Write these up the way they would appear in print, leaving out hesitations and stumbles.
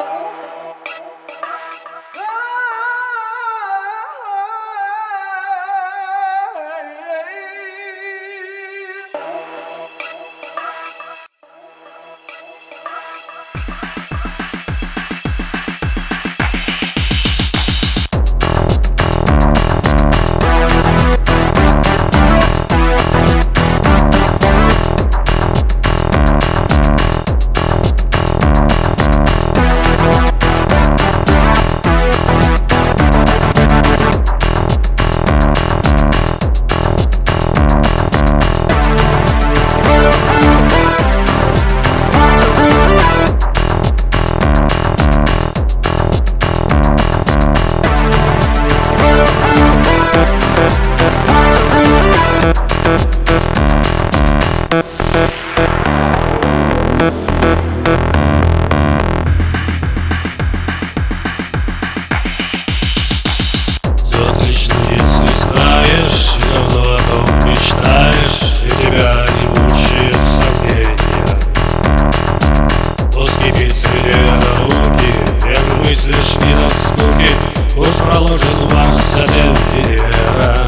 проложен ваш затем вера.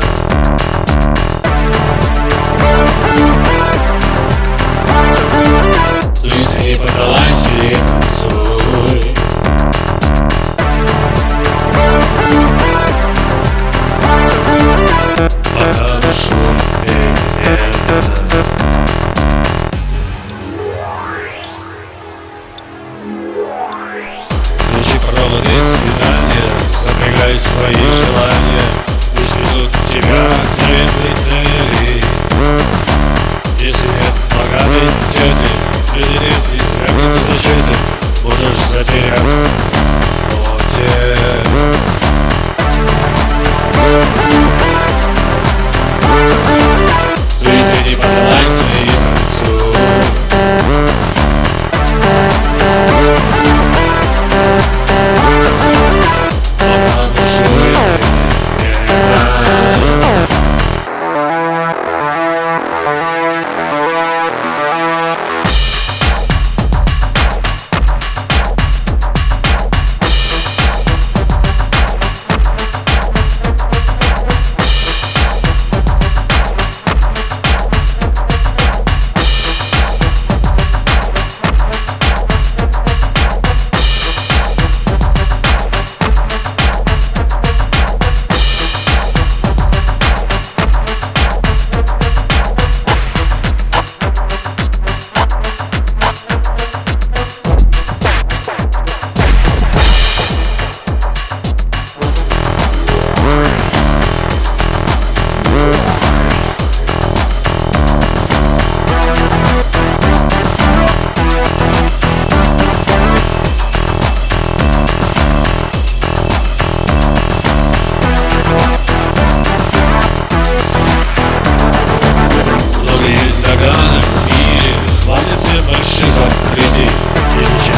Ты не поддавайся и танцуй. Пока душу медленно. Включи проводы свидания, запрягай свои желания, пусть ведут тебя к заветной цели. Если нет богатой тети, люди нет избегнут защиты, можешь затеряться в плоти. Ты не поддавайся и танцуй.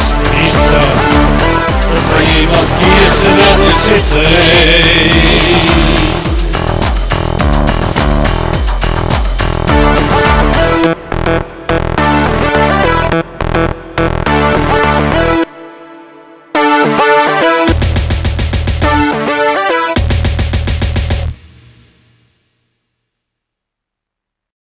Со своей мозги светлой светой.